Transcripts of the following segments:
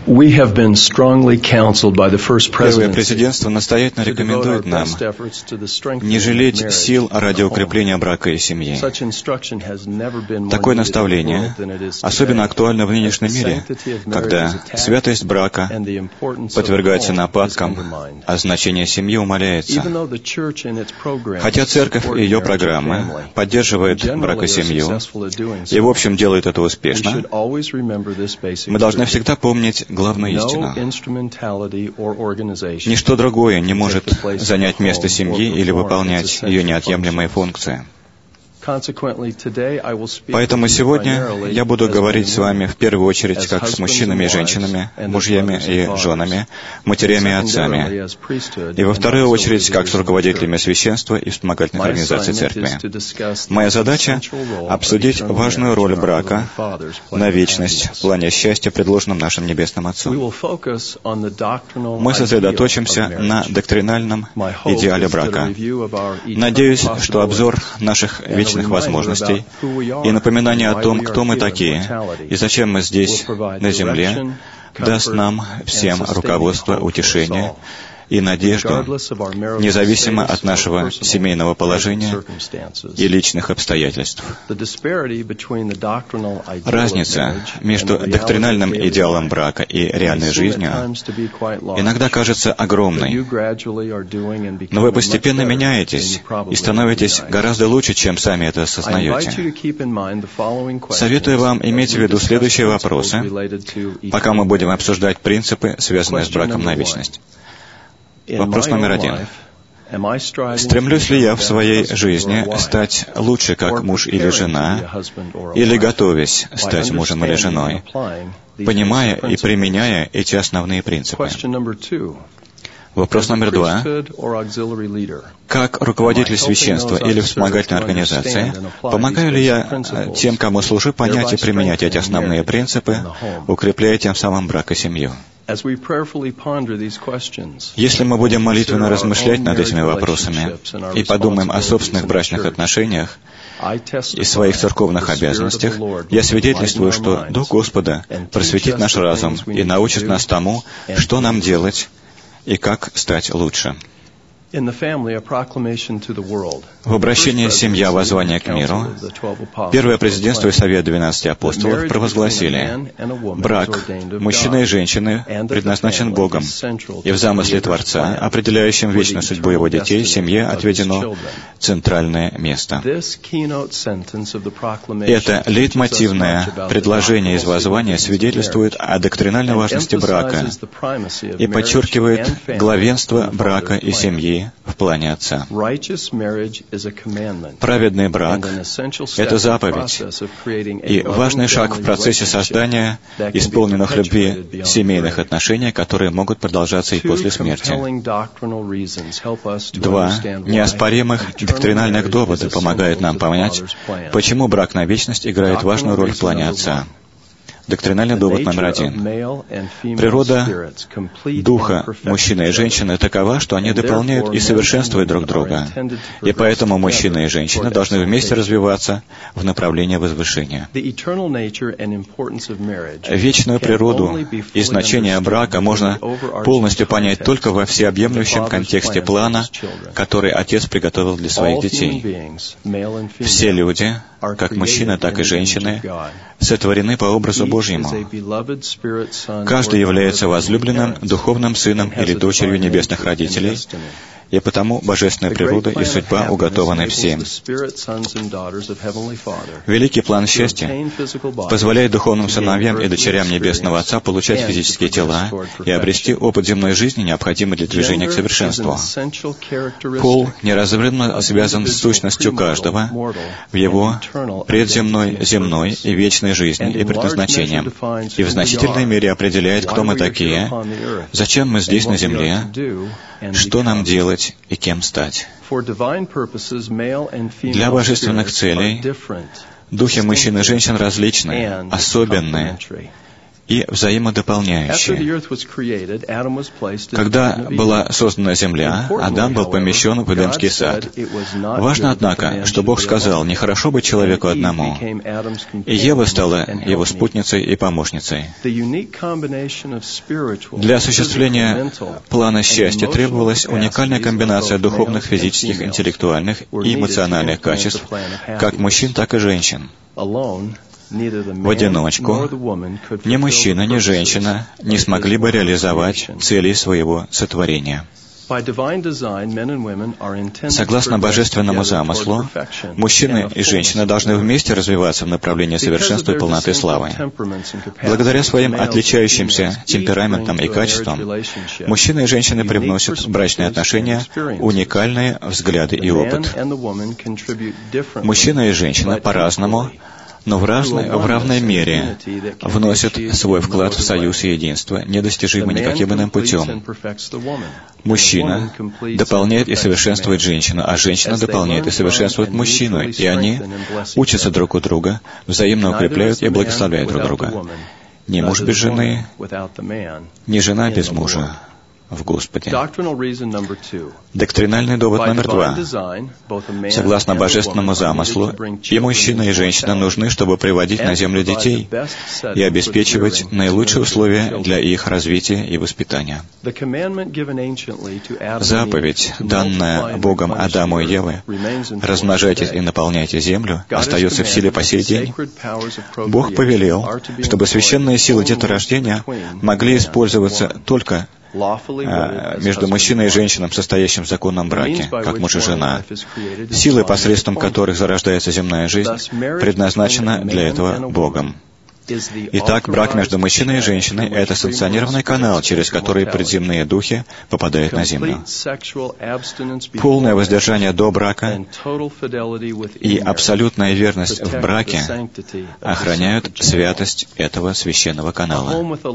Первое президентство настоятельно рекомендует нам не жалеть сил ради укрепления брака и семьи. Такое наставление особенно актуально в нынешнем мире, когда святость брака подвергается нападкам, а значение семьи умаляется. Хотя Церковь и ее программы поддерживают брак и семью, и в общем делают это успешно, мы должны всегда помнить главную истину. Ничто другое не может занять место семьи или выполнять ее неотъемлемые функции. Поэтому сегодня я буду говорить с вами в первую очередь как с мужчинами и женщинами, мужьями и женами, матерями и отцами, и во вторую очередь как с руководителями священства и вспомогательных организаций церкви. Моя задача — обсудить важную роль брака на вечность в плане счастья, предложенном нашим Небесным Отцом. Мы сосредоточимся на доктринальном идеале брака. Надеюсь, что обзор наших вечных возможностей и напоминание о том, кто мы такие и зачем мы здесь, на земле, даст нам всем руководство, утешение и надежду, независимо от нашего семейного положения и личных обстоятельств. Разница между доктринальным идеалом брака и реальной жизнью иногда кажется огромной, но вы постепенно меняетесь и становитесь гораздо лучше, чем сами это осознаете. Советую вам иметь в виду следующие вопросы, пока мы будем обсуждать принципы, связанные с браком на вечность. Вопрос номер 1. Стремлюсь ли я в своей жизни стать лучше как муж или жена, или готовясь стать мужем или женой, понимая и применяя эти основные принципы? Вопрос номер 2. Как руководитель священства или вспомогательной организации, помогаю ли я тем, кому служу, понять и применять эти основные принципы, укрепляя тем самым брак и семью? Если мы будем молитвенно размышлять над этими вопросами и подумаем о собственных брачных отношениях и своих церковных обязанностях, я свидетельствую, что Дух Господа просветит наш разум и научит нас тому, что нам делать и как стать лучше. В обращении «Семья. Воззвание к миру» Первое президентство и Совет 12 апостолов провозгласили: брак мужчины и женщины предназначен Богом, и в замысле Творца, определяющем вечную судьбу Его детей, семье отведено центральное место. Это лейтмотивное предложение из воззвания свидетельствует о доктринальной важности брака и подчеркивает главенство брака и семьи в плане Отца. Праведный брак — это заповедь и важный шаг в процессе создания исполненных любви семейных отношений, которые могут продолжаться и после смерти. 2 неоспоримых доктринальных довода помогают нам понять, почему брак на вечность играет важную роль в плане Отца. Доктринальный довод номер 1. Природа духа мужчины и женщины такова, что они дополняют и совершенствуют друг друга. И поэтому мужчина и женщина должны вместе развиваться в направлении возвышения. Вечную природу и значение брака можно полностью понять только во всеобъемлющем контексте плана, который Отец приготовил для своих детей. Все люди, как мужчины, так и женщины, сотворены по образу Божьему. Каждый является возлюбленным, духовным сыном или дочерью небесных родителей, и потому божественная природа и судьба уготованы всем. Великий план счастья позволяет духовным сыновьям и дочерям Небесного Отца получать физические тела и обрести опыт земной жизни, необходимый для движения к совершенству. Пол неразрывно связан с сущностью каждого в его предземной, земной и вечной жизни и предназначением, и в значительной мере определяет, кто мы такие, зачем мы здесь на земле, что нам делать и кем стать. Для божественных целей духи мужчин и женщин различны, особенны и взаимодополняющие. Когда была создана земля, Адам был помещен в Эдемский сад. Важно, однако, что Бог сказал, нехорошо быть человеку одному, и Ева стала его спутницей и помощницей. Для осуществления плана счастья требовалась уникальная комбинация духовных, физических, интеллектуальных и эмоциональных качеств, как мужчин, так и женщин. В одиночку ни мужчина, ни женщина не смогли бы реализовать цели своего сотворения. Согласно божественному замыслу, мужчины и женщины должны вместе развиваться в направлении совершенства и полноты славы. Благодаря своим отличающимся темпераментам и качествам, мужчины и женщины привносят в брачные отношения уникальные взгляды и опыт. Мужчина и женщина по-разному, но в равной мере вносят свой вклад в союз и единство, недостижимый никаким иным путем. Мужчина дополняет и совершенствует женщину, а женщина дополняет и совершенствует мужчину, и они учатся друг у друга, взаимно укрепляют и благословляют друг друга. Ни муж без жены, ни жена без мужа в Господе. Доктринальный довод номер 2. Согласно божественному замыслу, и мужчина, и женщина нужны, чтобы приводить на землю детей и обеспечивать наилучшие условия для их развития и воспитания. Заповедь, данная Богом Адаму и Еве, «Размножайтесь и наполняйте землю», остается в силе по сей день. Бог повелел, чтобы священные силы деторождения могли использоваться только между мужчиной и женщиной, состоящим в законном браке, как муж и жена. Силы, посредством которых зарождается земная жизнь, предназначена для этого Богом. Итак, брак между мужчиной и женщиной — это санкционированный канал, через который предземные духи попадают на землю. Полное воздержание до брака и абсолютная верность в браке охраняют святость этого священного канала.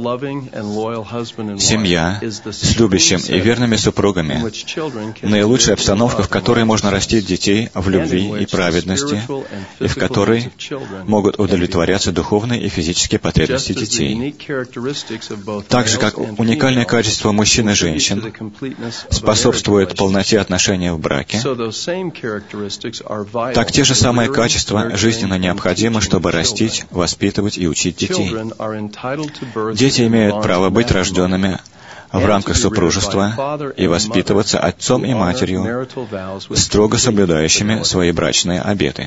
Семья с любящим и верными супругами — наилучшая обстановка, в которой можно растить детей в любви и праведности, и в которой могут удовлетворяться духовные и физические потребности детей. Так же, как уникальное качество мужчин и женщин способствует полноте отношений в браке, так те же самые качества жизненно необходимы, чтобы растить, воспитывать и учить детей. Дети имеют право быть рожденными в рамках супружества и воспитываться отцом и матерью, строго соблюдающими свои брачные обеты.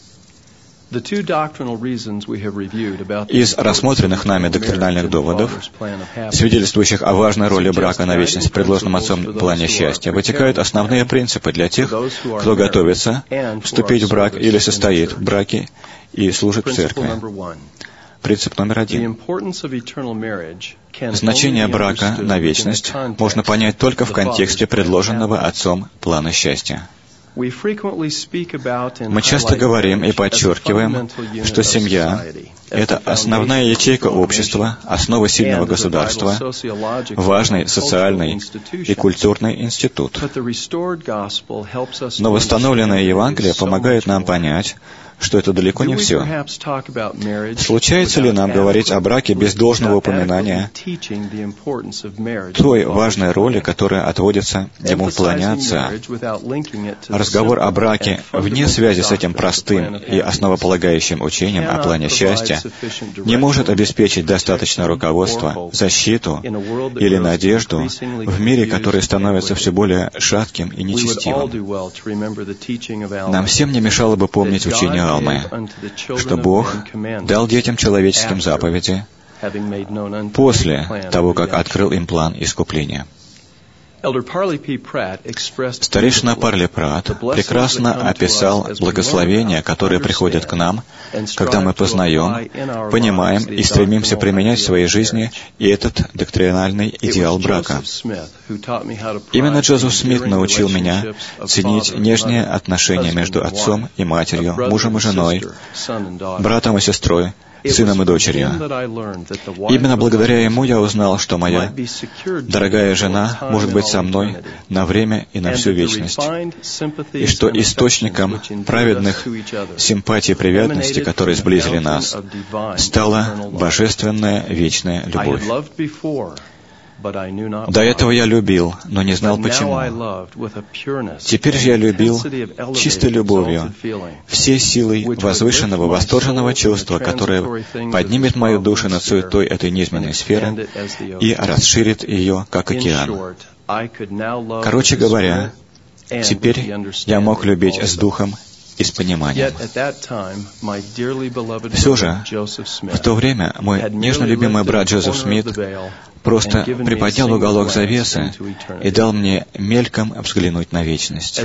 Из рассмотренных нами доктринальных доводов, свидетельствующих о важной роли брака на вечность в предложенном Отцом плане счастья, вытекают основные принципы для тех, кто готовится вступить в брак или состоит в браке и служит в церкви. Принцип номер 1. Значение брака на вечность можно понять только в контексте предложенного Отцом плана счастья. Мы часто говорим и подчеркиваем, что семья — это основная ячейка общества, основа сильного государства, важный социальный и культурный институт. Но восстановленное Евангелие помогает нам понять, что это далеко не все. Случается ли нам говорить о браке без должного упоминания той важной роли, которая отводится ему в плане Отца? Разговор о браке вне связи с этим простым и основополагающим учением о плане счастья не может обеспечить достаточное руководство, защиту или надежду в мире, который становится все более шатким и нечестивым. Нам всем не мешало бы помнить учение Алмы, что Бог дал детям человеческим заповеди после того, как открыл им план искупления. Старейшина Парли Пратт прекрасно описал благословения, которые приходят к нам, когда мы познаем, понимаем и стремимся применять в своей жизни и этот доктринальный идеал брака. Именно Джозеф Смит научил меня ценить нежные отношения между отцом и матерью, мужем и женой, братом и сестрой, сыном и дочерью. Именно благодаря ему я узнал, что моя дорогая жена может быть со мной на время и на всю вечность, и что источником праведных симпатий и привязанности, которые сблизили нас, стала божественная вечная любовь. До этого я любил, но не знал почему. Теперь же я любил чистой любовью, всей силой возвышенного, восторженного чувства, которое поднимет мою душу над суетой этой низменной сферы и расширит ее, как океан. Короче говоря, теперь я мог любить с духом и с пониманием. Все же, в то время мой нежно любимый брат Джозеф Смит просто приподнял уголок завесы и дал мне мельком взглянуть на вечность.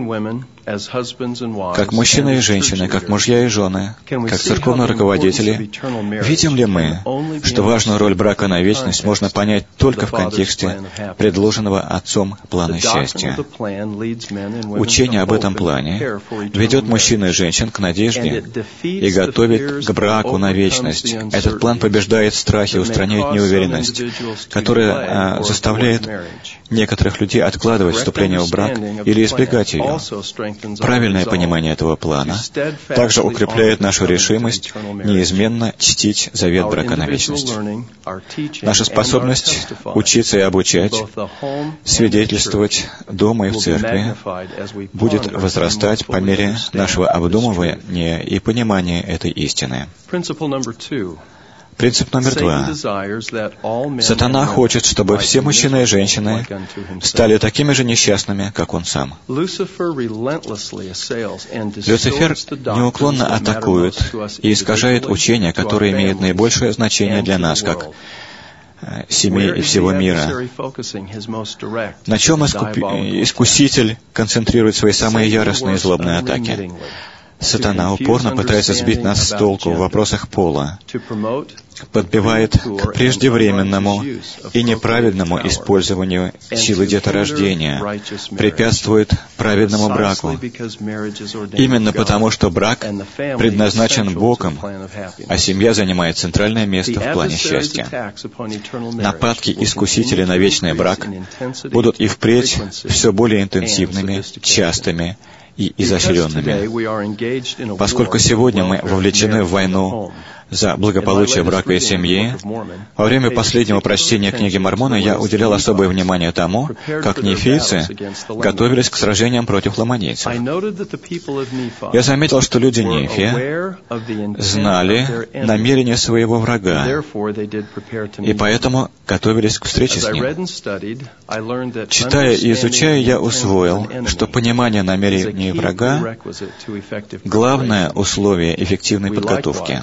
Как мужчины и женщины, как мужья и жены, как церковные руководители, видим ли мы, что важную роль брака на вечность можно понять только в контексте предложенного Отцом плана счастья? Учение об этом плане ведет мужчин и женщин к надежде и готовит к браку на вечность. Этот план побеждает страхи, устраняет неуверенность, которая заставляет некоторых людей откладывать вступление в брак или избегать ее. Правильное понимание этого плана также укрепляет нашу решимость неизменно чтить завет брака на вечность. Наша способность учиться и обучать, свидетельствовать дома и в церкви будет возрастать по мере нашего обдумывания и понимания этой истины. Принцип номер 2. Сатана хочет, чтобы все мужчины и женщины стали такими же несчастными, как он сам. Люцифер неуклонно атакует и искажает учение, которое имеет наибольшее значение для нас, как семей и всего мира. На чем искуситель концентрирует свои самые яростные и злобные атаки? Сатана упорно пытается сбить нас с толку в вопросах пола, подбивает к преждевременному и неправедному использованию силы деторождения, препятствует праведному браку. Именно потому, что брак предназначен Богом, а семья занимает центральное место в плане счастья. Нападки искусителя на вечный брак будут и впредь все более интенсивными, частыми и изощренными. Поскольку сегодня мы вовлечены в войну за благополучие брака и семьи, во время последнего прочтения книги Мормона я уделял особое внимание тому, как нефийцы готовились к сражениям против ламанийцев. Я заметил, что люди Нефия знали намерения своего врага, и поэтому готовились к встрече с ним. Читая и изучая, я усвоил, что понимание намерений врага — главное условие эффективной подготовки.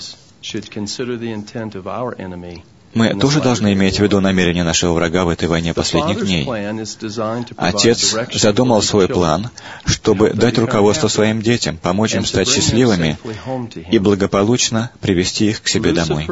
Мы тоже должны иметь в виду намерения нашего врага в этой войне последних дней. Отец задумал свой план, чтобы дать руководство своим детям, помочь им стать счастливыми и благополучно привести их к себе домой.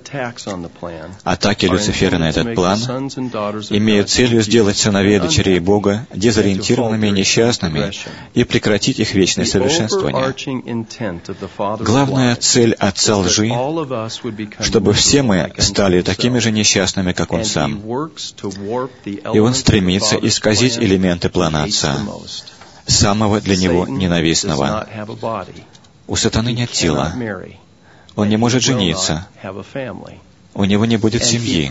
Атаки Люцифера на этот план имеют целью сделать сыновей и дочерей Бога дезориентированными и несчастными и прекратить их вечное совершенствование. Главная цель Отца лжи, чтобы все мы стали такими же несчастными, как он сам. И он стремится исказить элементы плана Отца, самого для него ненавистного. У сатаны нет тела. Он не может жениться. У него не будет семьи.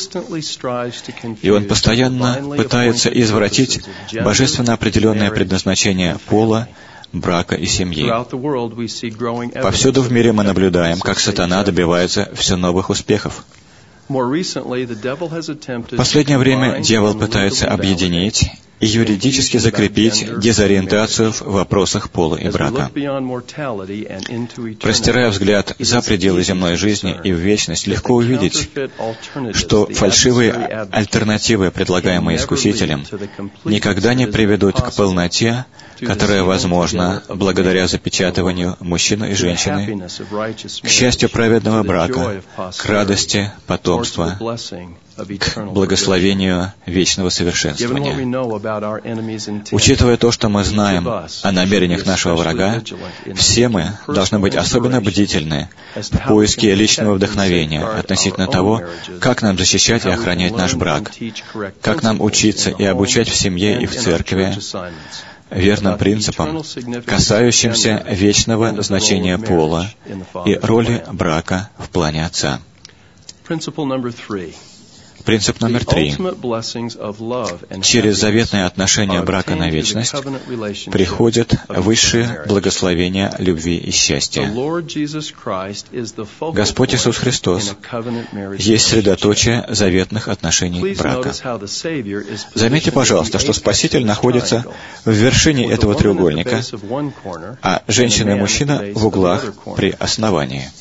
И он постоянно пытается извратить божественно определенное предназначение пола, брака и семьи. Повсюду в мире мы наблюдаем, как сатана добивается все новых успехов. В последнее время дьявол пытается объединить и юридически закрепить дезориентацию в вопросах пола и брака. Простирая взгляд за пределы земной жизни и в вечность, легко увидеть, что фальшивые альтернативы, предлагаемые искусителем, никогда не приведут к полноте которое возможно благодаря запечатыванию мужчины и женщины к счастью праведного брака, к радости потомства, к благословению вечного совершенствования. Учитывая то, что мы знаем о намерениях нашего врага, все мы должны быть особенно бдительны в поиске личного вдохновения относительно того, как нам защищать и охранять наш брак, как нам учиться и обучать в семье и в церкви верным принципам, касающимся вечного значения пола и роли брака в плане Отца. Принцип номер 3. Через заветное отношение брака на вечность приходит высшее благословение любви и счастья. Господь Иисус Христос есть средоточие заветных отношений брака. Заметьте, пожалуйста, что Спаситель находится в вершине этого треугольника, а женщина и мужчина в углах при основании.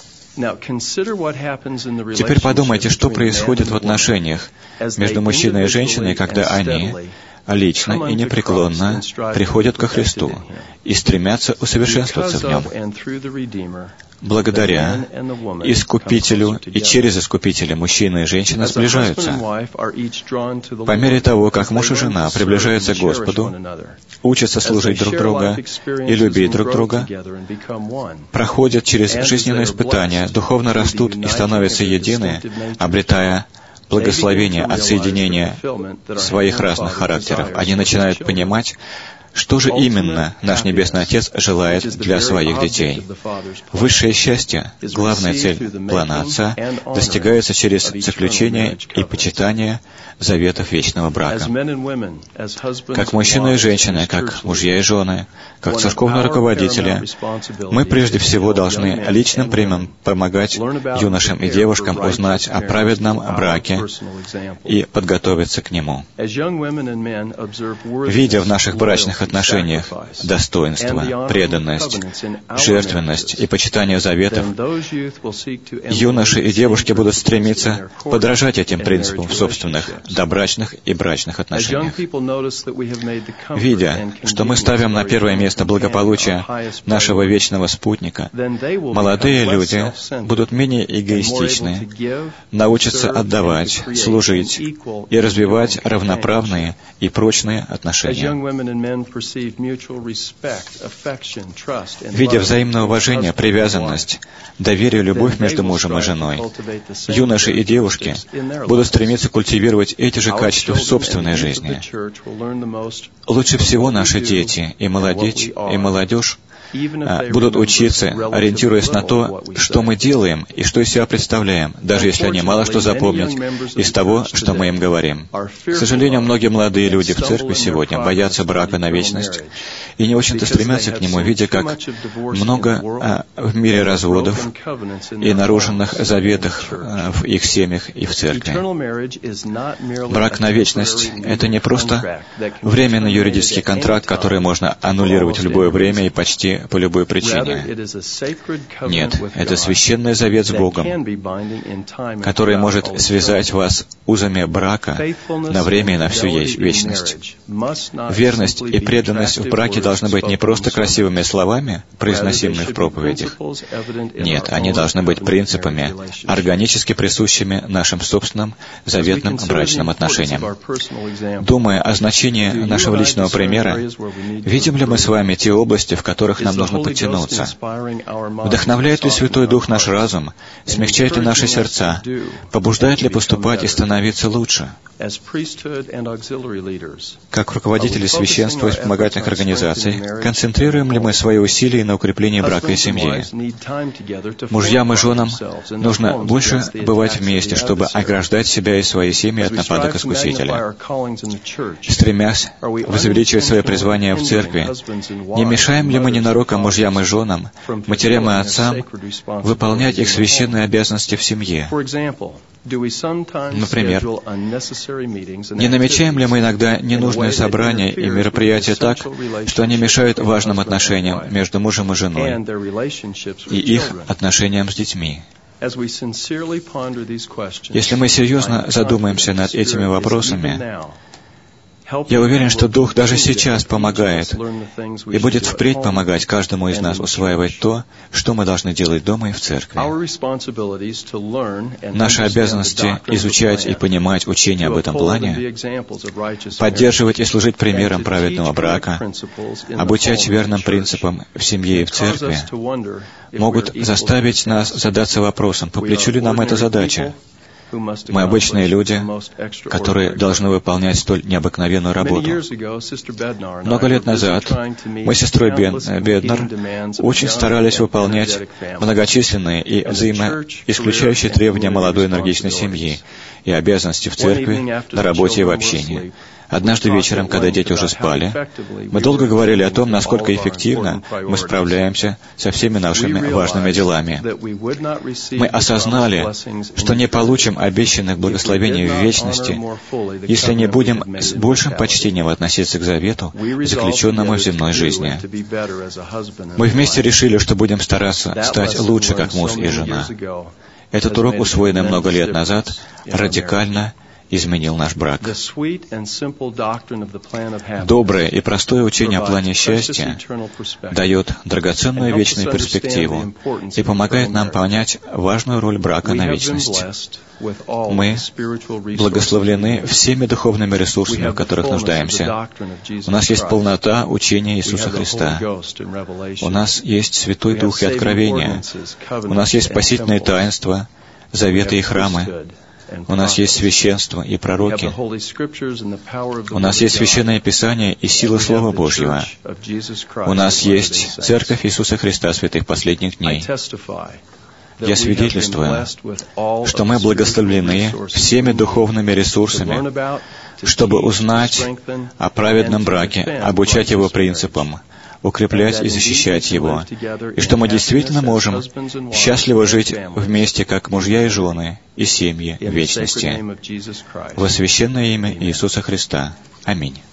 Теперь подумайте, что происходит в отношениях между мужчиной и женщиной, когда они лично и непреклонно приходят ко Христу и стремятся усовершенствоваться в Нем. Благодаря Искупителю и через Искупителя мужчина и женщина сближаются. По мере того, как муж и жена приближаются к Господу, учатся служить друг друга и любить друг друга, проходят через жизненные испытания, духовно растут и становятся едины, обретая благословение от соединения своих разных характеров. Они начинают понимать, что же именно наш Небесный Отец желает для своих детей. Высшее счастье, главная цель плана Отца, достигается через заключение и почитание заветов вечного брака. Как мужчины и женщины, как мужья и жены, как церковные руководители, мы прежде всего должны личным примером помогать юношам и девушкам узнать о праведном браке и подготовиться к нему. Видя в наших брачных отношениях достоинство, преданность, жертвенность и почитание заветов, юноши и девушки будут стремиться подражать этим принципам в собственных добрачных и брачных отношениях. Видя, что мы ставим на первое место благополучие нашего вечного спутника, молодые люди будут менее эгоистичны, научатся отдавать, служить и развивать равноправные и прочные отношения. Видя взаимное уважение, привязанность, доверие, любовь между мужем и женой, юноши и девушки будут стремиться культивировать эти же качества в собственной жизни. Лучше всего наши дети и молодежь будут учиться, ориентируясь на то, что мы делаем и что из себя представляем, даже если они мало что запомнят из того, что мы им говорим. К сожалению, многие молодые люди в церкви сегодня боятся брака на вечность и не очень-то стремятся к нему, видя, как много в мире разводов и нарушенных заветах в их семьях и в церкви. Брак на вечность — это не просто временный юридический контракт, который можно аннулировать в любое время и почти по любой причине. Нет, это священный завет с Богом, который может связать вас узами брака на время и на всю вечность. Верность и преданность в браке должны быть не просто красивыми словами, произносимыми в проповедях. Нет, они должны быть принципами, органически присущими нашим собственным заветным брачным отношениям. Думая о значении нашего личного примера, видим ли мы с вами те области, в которых нам нужно подтянуться? Вдохновляет ли Святой Дух наш разум? Смягчает ли наши сердца? Побуждает ли поступать и становиться лучше? Как руководители священства и вспомогательных организаций, концентрируем ли мы свои усилия на укреплении брака и семьи? Мужьям и женам нужно больше бывать вместе, чтобы ограждать себя и свои семьи от нападок Искусителя. Стремясь возвеличивать свое призвание в церкви, не мешаем ли мы ненароком мужьям и женам, матерям и отцам выполнять их священные обязанности в семье? Например, не намечаем ли мы иногда ненужные собрания и мероприятия так, что они мешают важным отношениям между мужем и женой и их отношениям с детьми? Если мы серьезно задумаемся над этими вопросами, Я уверен, что Дух даже сейчас помогает и будет впредь помогать каждому из нас усваивать то, что мы должны делать дома и в церкви. Наши обязанности изучать и понимать учение об этом плане, поддерживать и служить примером праведного брака, обучать верным принципам в семье и в церкви, могут заставить нас задаться вопросом, по плечу ли нам эта задача. Мы обычные люди, которые должны выполнять столь необыкновенную работу. Много лет назад мы с сестрой Беднер очень старались выполнять многочисленные и взаимоисключающие требования молодой энергичной семьи и обязанности в церкви, на работе и в общении. Однажды вечером, когда дети уже спали, мы долго говорили о том, насколько эффективно мы справляемся со всеми нашими важными делами. Мы осознали, что не получим обещанных благословений в вечности, если не будем с большим почтением относиться к завету, заключенному в земной жизни. Мы вместе решили, что будем стараться стать лучше, как муж и жена. Этот урок, усвоенный много лет назад, радикально изменил наш брак. Доброе и простое учение о плане счастья дает драгоценную вечную перспективу и помогает нам понять важную роль брака на вечность. Мы благословлены всеми духовными ресурсами, в которых нуждаемся. У нас есть полнота учения Иисуса Христа. У нас есть Святой Дух и откровения. У нас есть спасительные таинства, заветы и храмы. У нас есть священство и пророки. У нас есть Священное Писание и сила Слова Божьего. У нас есть Церковь Иисуса Христа святых последних дней. Я свидетельствую, что мы благословлены всеми духовными ресурсами, чтобы узнать о праведном браке, обучать его принципам, укреплять и защищать его, и что мы действительно можем счастливо жить вместе, как мужья и жены, и семьи в вечности. Во священное имя Иисуса Христа. Аминь.